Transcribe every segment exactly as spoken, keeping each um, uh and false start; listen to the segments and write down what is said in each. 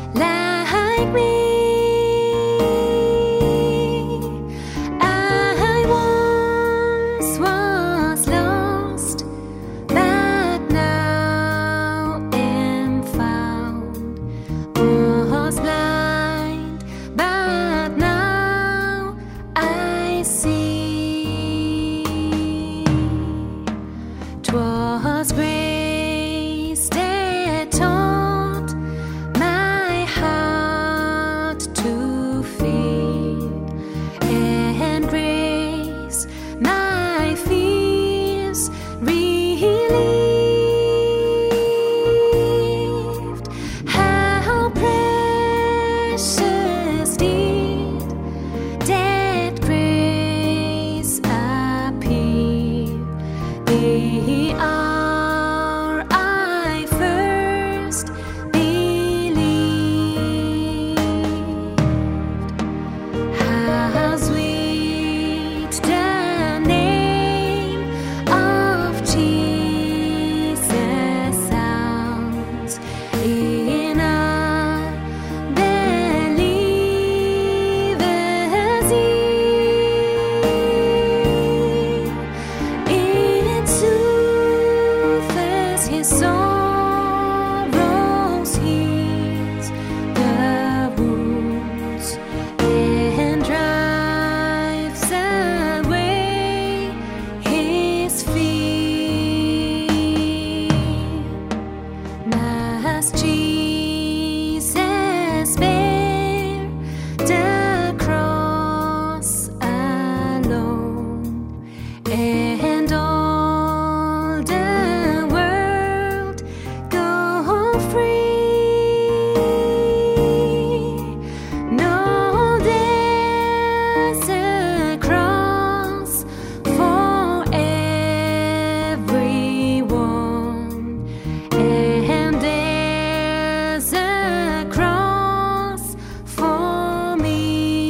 like me. I once was lost, but now am found. Was blind, but now I see. 'Twas grace that taught my heart to fear, and grace my fears relieved. How precious did that grace appear the hour I first believed. How sweet the name of Jesus sounds in a believer's ear. It soothes his sorrows, heals the wounds, and drives away his fear. Must Jesus bear the cross alone, and all the world go free? No, there's a cross for everyone, and there's a cross for me.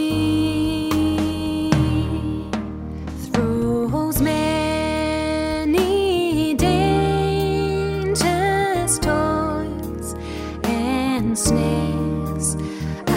Through those many dangers, toils, and snares,